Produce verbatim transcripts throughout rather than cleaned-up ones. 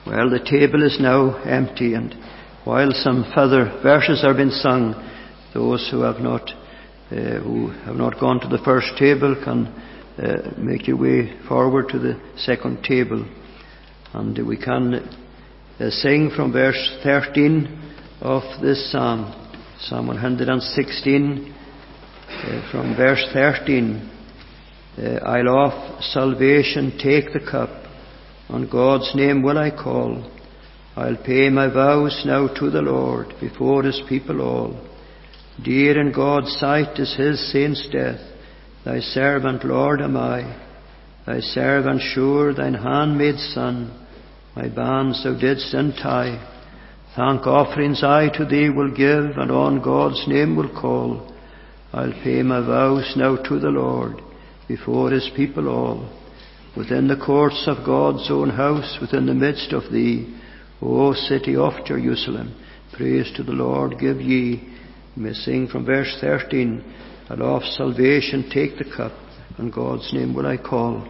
Well, the table is now empty, and while some further verses are being sung, those who have not uh, who have not gone to the first table can uh, make your way forward to the second table, and we can uh, sing from verse thirteen of this psalm, Psalm one hundred sixteen, uh, from verse thirteen. Uh, I'll of salvation take the cup, on God's name will I call. I'll pay my vows now to the Lord, before his people all. Dear in God's sight is his saints' death. Thy servant, Lord, am I. Thy servant sure, thine handmaid's son. My bands thou didst untie. Thank offerings I to thee will give, and on God's name will call. I'll pay my vows now to the Lord, before his people all. Within the courts of God's own house, within the midst of thee, O city of Jerusalem, praise to the Lord give ye. We may sing from verse thirteen, and of salvation take the cup, on God's name will I call.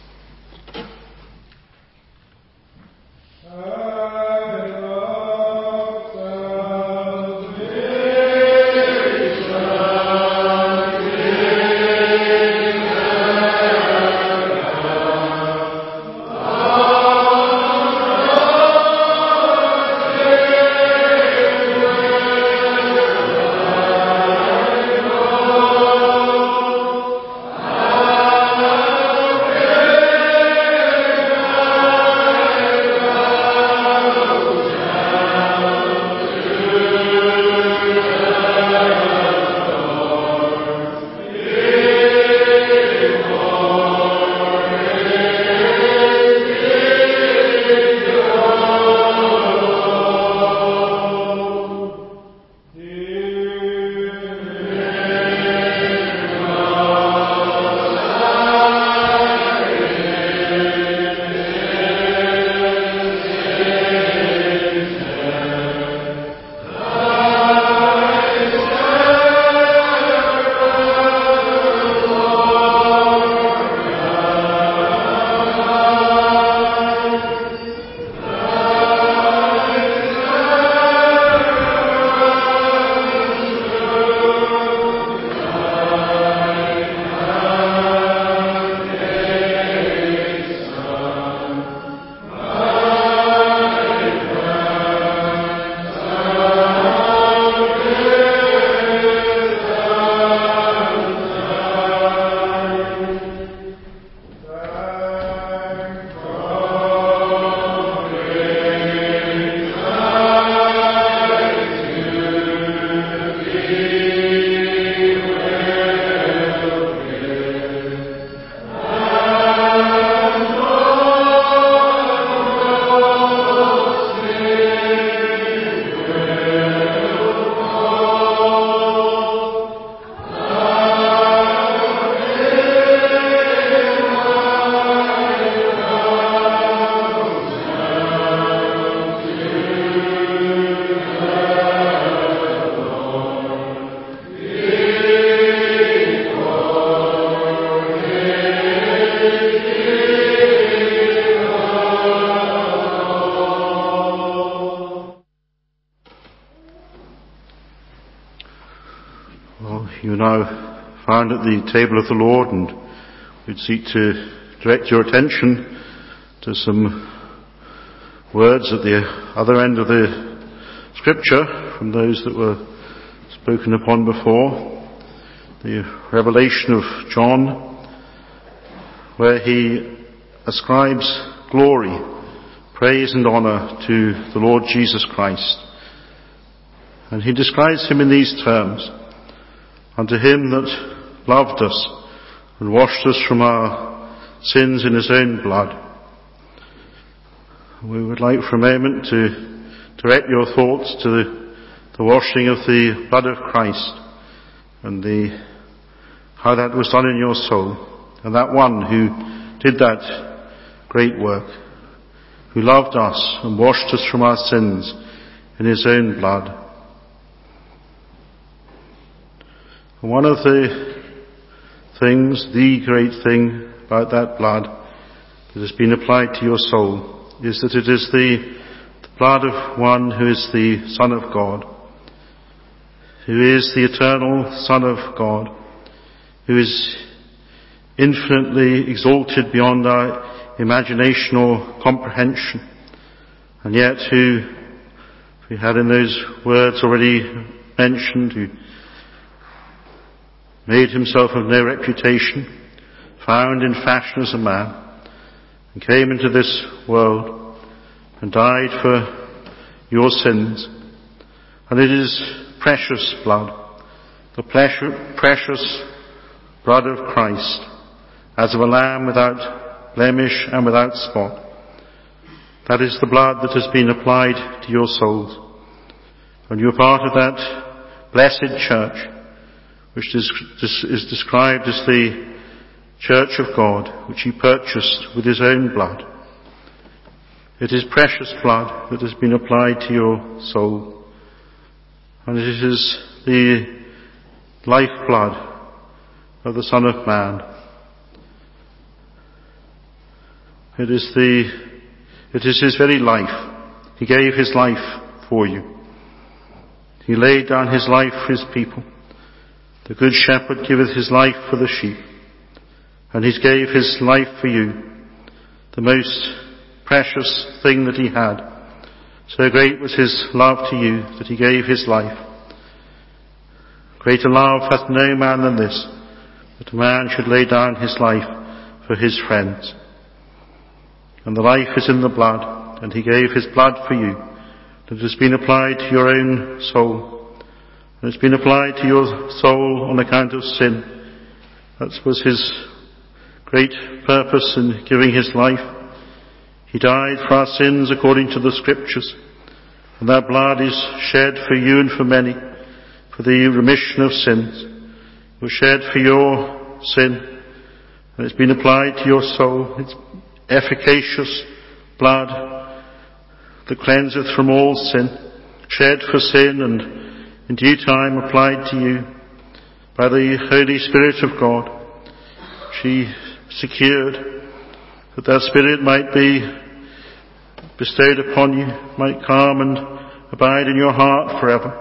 Found at the table of the Lord, and we'd seek to direct your attention to some words at the other end of the scripture from those that were spoken upon before. The revelation of John, where he ascribes glory, praise and honour to the Lord Jesus Christ. And he describes him in these terms: unto him that loved us and washed us from our sins in his own blood. We would like for a moment to direct your thoughts to the, the washing of the blood of Christ, and the how that was done in your soul, and that one who did that great work, who loved us and washed us from our sins in his own blood. And one of the things, the great thing about that blood that has been applied to your soul, is that it is the, the blood of one who is the Son of God, who is the eternal Son of God, who is infinitely exalted beyond our imagination or comprehension, and yet who, we had in those words already mentioned, who made himself of no reputation, found in fashion as a man, and came into this world and died for your sins. And it is precious blood, the precious blood of Christ, as of a lamb without blemish and without spot. That is the blood that has been applied to your souls. And you are part of that blessed church, which is, is described as the church of God, which he purchased with his own blood. It is precious blood that has been applied to your soul. And it is the lifeblood of the Son of Man. It is the, it is his very life. He gave his life for you. He laid down his life for his people. The good shepherd giveth his life for the sheep. And he gave his life for you, the most precious thing that he had. So great was his love to you that he gave his life. Greater love hath no man than this, that a man should lay down his life for his friends. And the life is in the blood, and he gave his blood for you, that has been applied to your own soul. And it's been applied to your soul on account of sin. That was his great purpose in giving his life. He died for our sins according to the Scriptures, and that blood is shed for you and for many, for the remission of sins. It was shed for your sin, and it's been applied to your soul. It's efficacious blood that cleanseth from all sin, shed for sin, and in due time applied to you by the Holy Spirit of God. She secured that that Spirit might be bestowed upon you, might come and abide in your heart forever.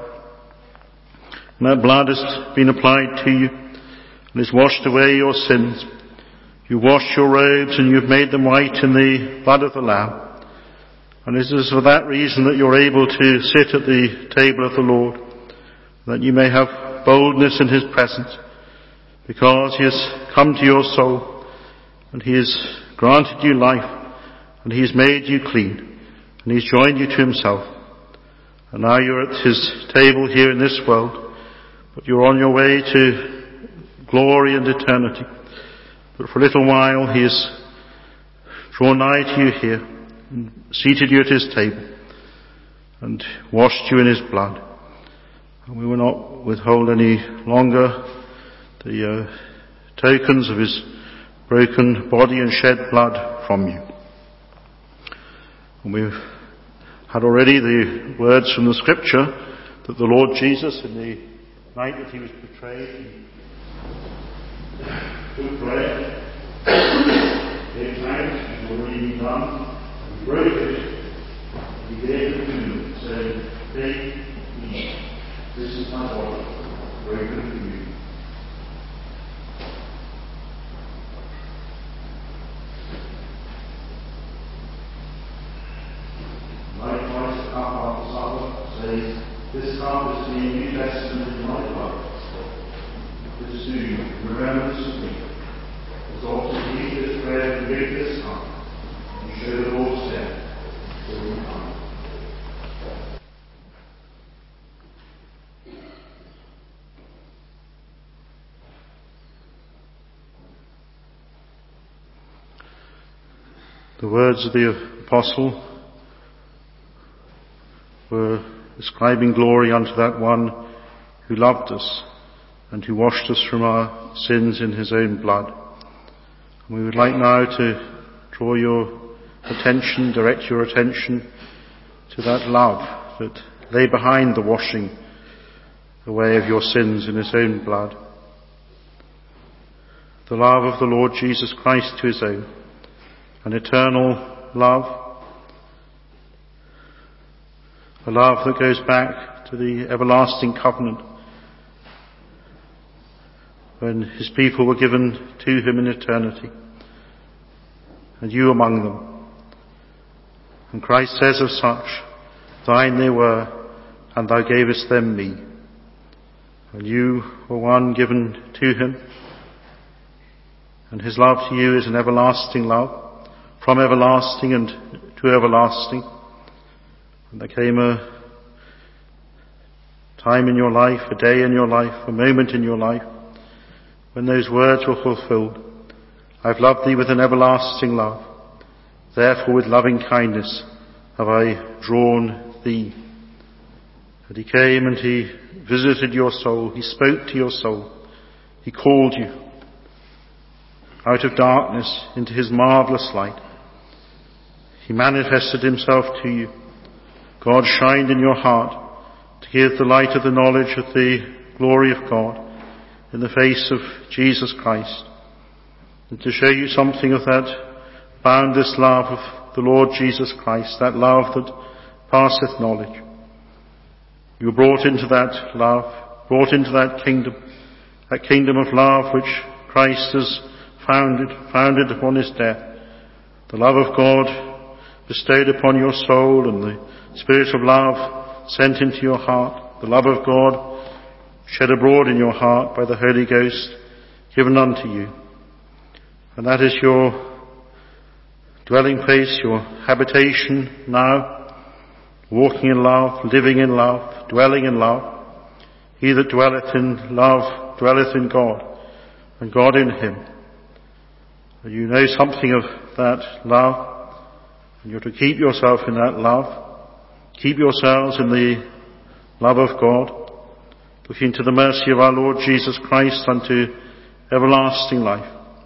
And that blood has been applied to you and has washed away your sins. You washed your robes and you've made them white in the blood of the Lamb. And it is for that reason that you're able to sit at the table of the Lord, that you may have boldness in his presence, because he has come to your soul and he has granted you life and he has made you clean and he's joined you to himself. And now you're at his table here in this world, but you're on your way to glory and eternity. But for a little while he has drawn nigh to you here and seated you at his table and washed you in his blood. And we will not withhold any longer the uh, tokens of his broken body and shed blood from you. And we've had already the words from the Scripture that the Lord Jesus, in the night that he was betrayed, took bread, gave thanks, it was already been done, and he broke it, and he gave it to them, saying, "Take, eat, this is my body, broken for you." Likewise, the cup after supper says, "This cup is the New Testament in my blood. This do you in remembrance of me. As often as you eat this bread and drink this cup, you show the Lord's death till he comes." The words of the Apostle were ascribing glory unto that one who loved us and who washed us from our sins in his own blood. And we would like now to draw your attention, direct your attention to that love that lay behind the washing away of your sins in his own blood. The love of the Lord Jesus Christ to his own, an eternal love, a love that goes back to the everlasting covenant when his people were given to him in eternity, and you among them. And Christ says of such, thine they were, and thou gavest them me. And you were one given to him, and his love to you is an everlasting love, from everlasting and to everlasting. And there came a time in your life, a day in your life, a moment in your life, when those words were fulfilled. I've loved thee with an everlasting love. Therefore with loving kindness have I drawn thee. And he came and he visited your soul. He spoke to your soul. He called you out of darkness into his marvellous light. He manifested himself to you. God shined in your heart to give the light of the knowledge of the glory of God in the face of Jesus Christ, and to show you something of that boundless love of the Lord Jesus Christ, that love that passeth knowledge. You were brought into that love, brought into that kingdom, that kingdom of love which Christ has founded, founded upon his death. The love of God bestowed upon your soul, and the Spirit of love sent into your heart, the love of God shed abroad in your heart by the Holy Ghost given unto you. And that is your dwelling place, your habitation now, walking in love, living in love, dwelling in love. He that dwelleth in love dwelleth in God, and God in him. And you know something of that love, and you're to keep yourself in that love. Keep yourselves in the love of God, looking to the mercy of our Lord Jesus Christ unto everlasting life.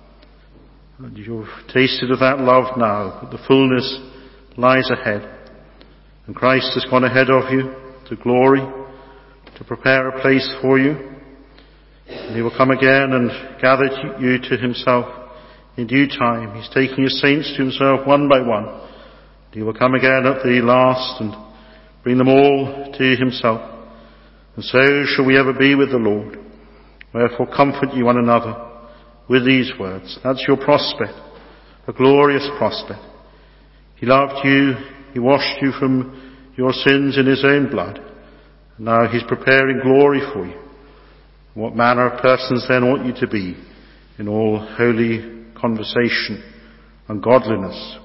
And you've tasted of that love now, but the fullness lies ahead. And Christ has gone ahead of you to glory, to prepare a place for you. And he will come again and gather you to himself in due time. He's taking his saints to himself one by one. He will come again at the last and bring them all to himself. And so shall we ever be with the Lord. Wherefore comfort ye one another with these words. That's your prospect, a glorious prospect. He loved you, he washed you from your sins in his own blood. And now he's preparing glory for you. What manner of persons then ought you to be in all holy conversation and godliness?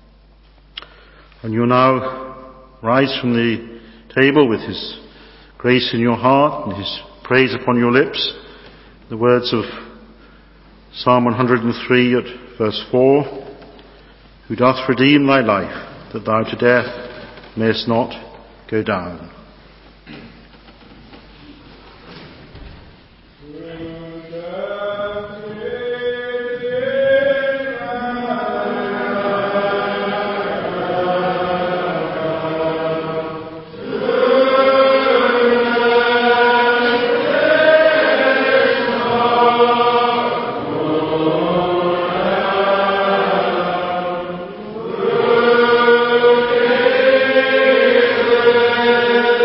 And you now rise from the table with his grace in your heart and his praise upon your lips. The words of Psalm one hundred three at verse four, who doth redeem thy life, that thou to death mayest not go down. Amen.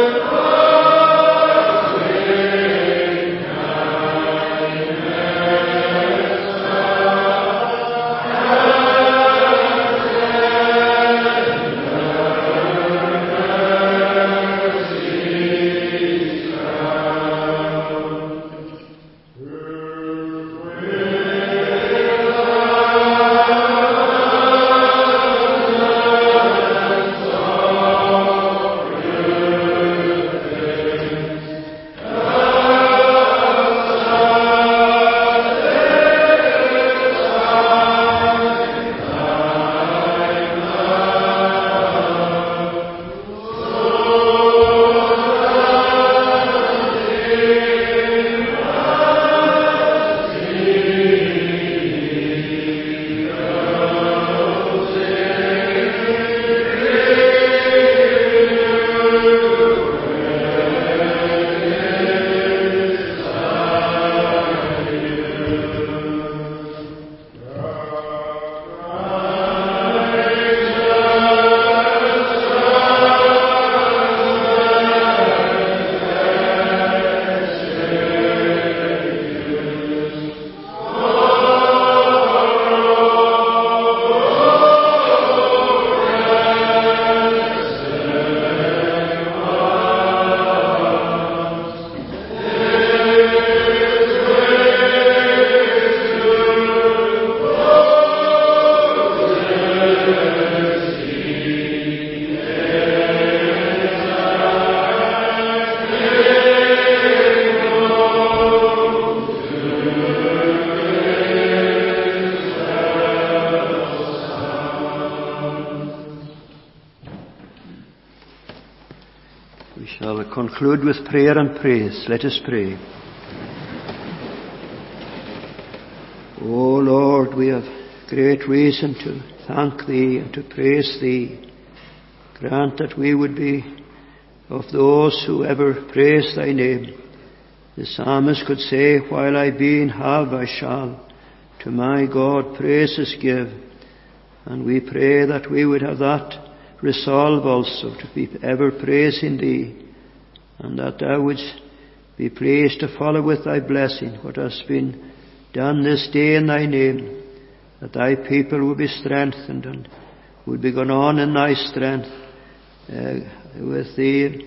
We shall conclude with prayer and praise. Let us pray. O Lord, we have great reason to thank Thee and to praise Thee. Grant that we would be of those who ever praise Thy name. The psalmist could say, while I be in have, I shall to my God praises give. And we pray that we would have that resolve also to be ever praising Thee, and that Thou wouldst be pleased to follow with Thy blessing what has been done this day in Thy name, that Thy people would be strengthened and would be gone on in Thy strength uh, with the,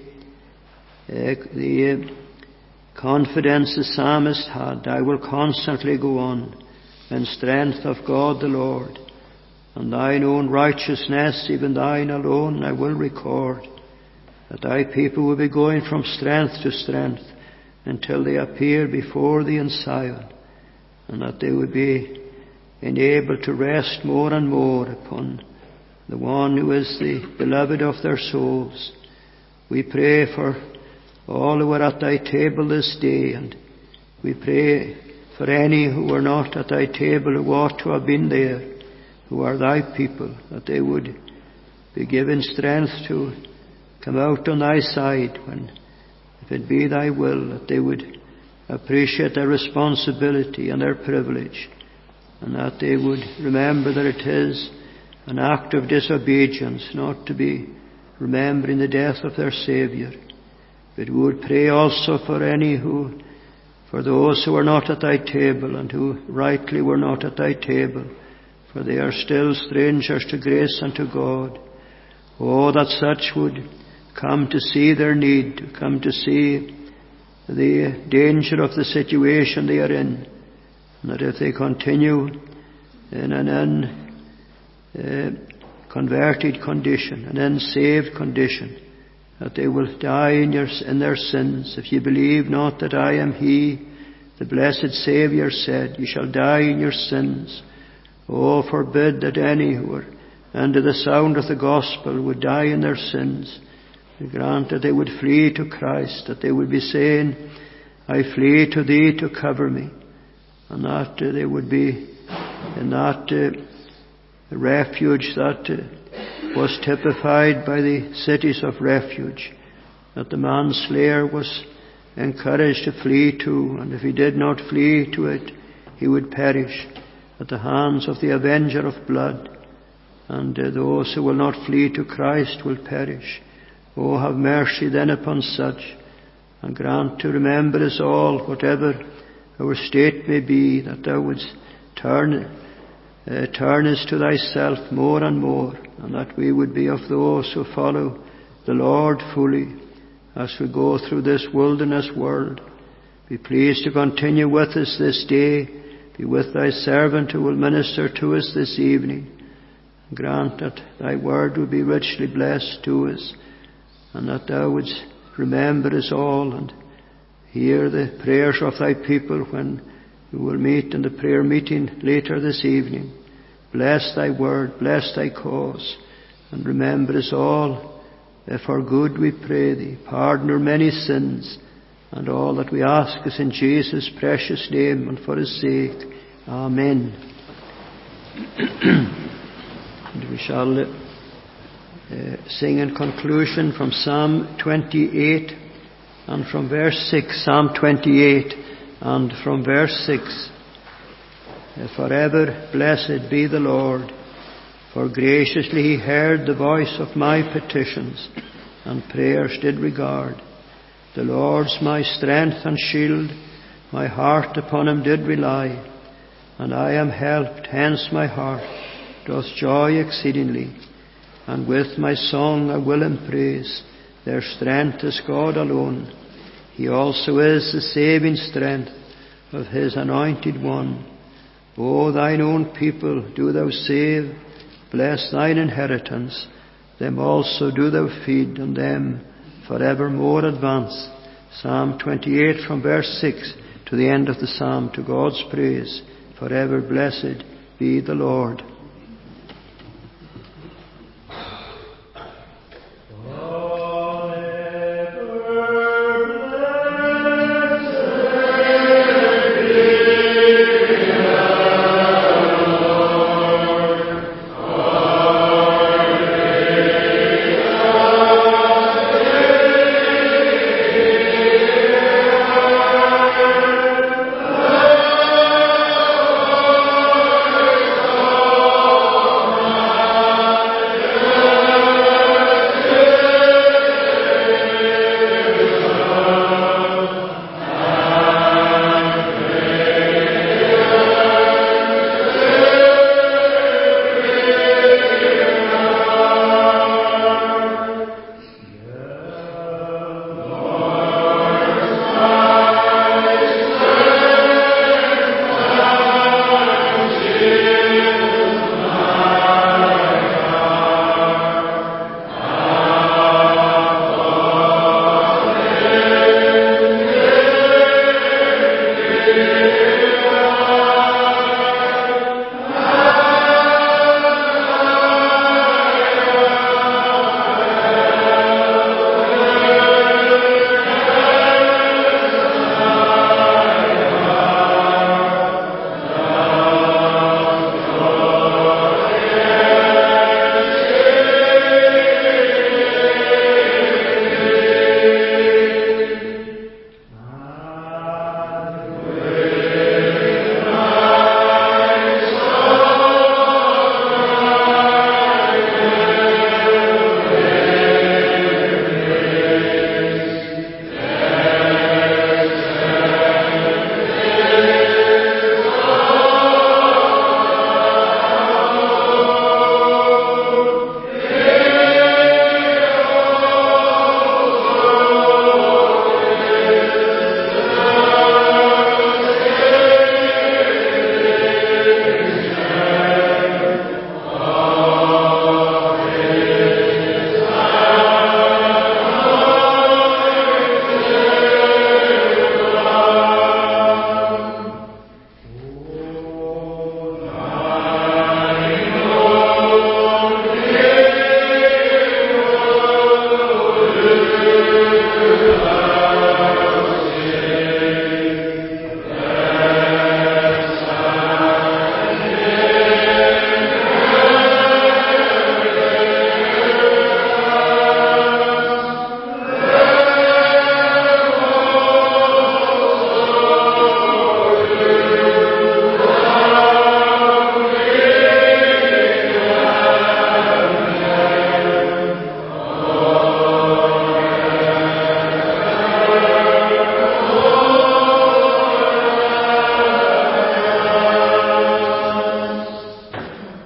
uh, the confidence the psalmist had. I will constantly go on in strength of God the Lord, and Thine own righteousness, even Thine alone, I will record, that Thy people will be going from strength to strength until they appear before Thee in Zion, and that they would be enabled to rest more and more upon the one who is the beloved of their souls. We pray for all who are at Thy table this day, and we pray for any who are not at Thy table who ought to have been there, who are Thy people, that they would be given strength to come out on Thy side when, if it be Thy will, that they would appreciate their responsibility and their privilege, and that they would remember that it is an act of disobedience not to be remembering the death of their Saviour. But we would pray also for any who, for those who are not at Thy table and who rightly were not at Thy table, for they are still strangers to grace and to God. Oh, that such would come to see their need, to come to see the danger of the situation they are in, and that if they continue in an unconverted uh, condition, an unsaved condition, that they will die in, your, in their sins. If ye believe not that I am He, the blessed Saviour said, ye shall die in your sins. Oh, forbid that any who are under the sound of the gospel would die in their sins. Grant that they would flee to Christ, that they would be saying, I flee to Thee to cover me, and that uh, they would be in that uh, refuge that uh, was typified by the cities of refuge, that the manslayer was encouraged to flee to, and if he did not flee to it, he would perish at the hands of the avenger of blood, and uh, those who will not flee to Christ will perish. Oh, have mercy then upon such, and grant to remember us all, whatever our state may be, that Thou wouldst turn, uh, turn us to Thyself more and more, and that we would be of those who follow the Lord fully as we go through this wilderness world. Be pleased to continue with us this day. Be with Thy servant who will minister to us this evening. Grant that Thy word will be richly blessed to us, and that Thou wouldst remember us all and hear the prayers of Thy people when we will meet in the prayer meeting later this evening. Bless Thy word, bless Thy cause, and remember us all. For good we pray Thee. Pardon our many sins, and all that we ask is in Jesus' precious name and for His sake. Amen. And we shall uh, sing in conclusion from Psalm twenty-eight and from verse six. Psalm twenty-eight and from verse six. Forever blessed be the Lord, for graciously He heard the voice of my petitions, and prayers did regard. The Lord's my strength and shield, my heart upon Him did rely, and I am helped, hence my heart doth joy exceedingly, and with my song I will Him praise. Their strength is God alone. He also is the saving strength of His anointed one. O Thine own people do Thou save, bless Thine inheritance. Them also do Thou feed, and them forevermore advance. Psalm twenty-eight from verse six to the end of the psalm, to God's praise. Forever blessed be the Lord.